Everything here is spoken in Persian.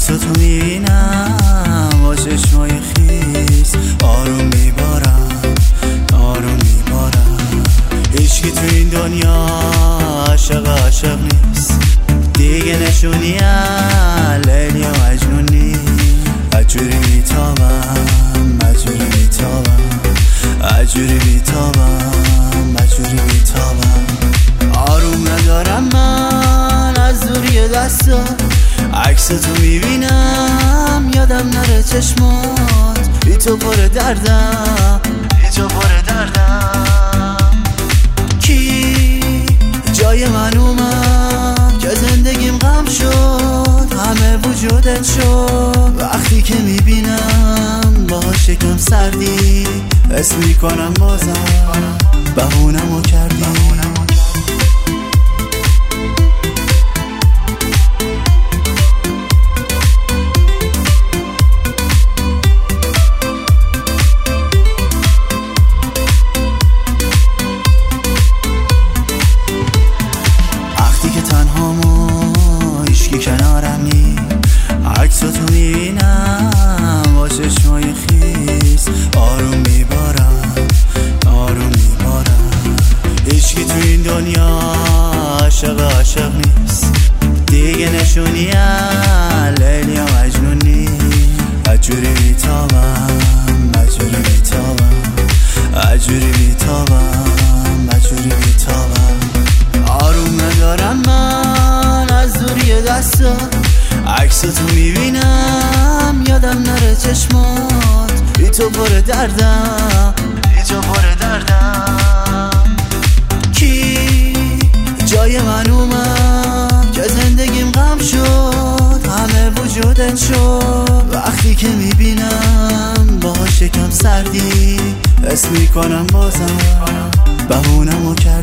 عکساتو میبینم با چشمای خیس، آروم میبارم آروم میبارم. هیچکی تو این دنیا عاشق نیست دیگه، نشونی لیلی و مجنونی. عجوری میتابم عجوری میتابم عجوری میتابم عجوری میتابم. آروم ندارم من از دوری دستات، عکستو میبینم یادم نره چشمات. بی تو پر دردم بی تو پر دردم. کی جای من اومد که زندگیم غم شد، همه وجودت شد. وقتی که میبینم با شکم سردی، اسم میکنم بازم بهونمو کردی. کنارم نی عکساتو میبینم با چشمای خیس، آروم میبارم آروم میبارم. هیچکی تو این دنیا عاشق نیست دیگه، نشونی لیلی و مجنونی. عجوری میتابم عجوری میتابم عجوری میتابم عجوری میتابم. آروم ندارم من از دوری دستات، عکستو میبینم یادم نره چشمات. بی تو پر دردم بی تو پر دردم. کی جای من اومد که زندگیم غم شد، همه وجودت شد. وقتی که میبینم با شکم سردی، اسم میکنم بازم بهونمو کردی.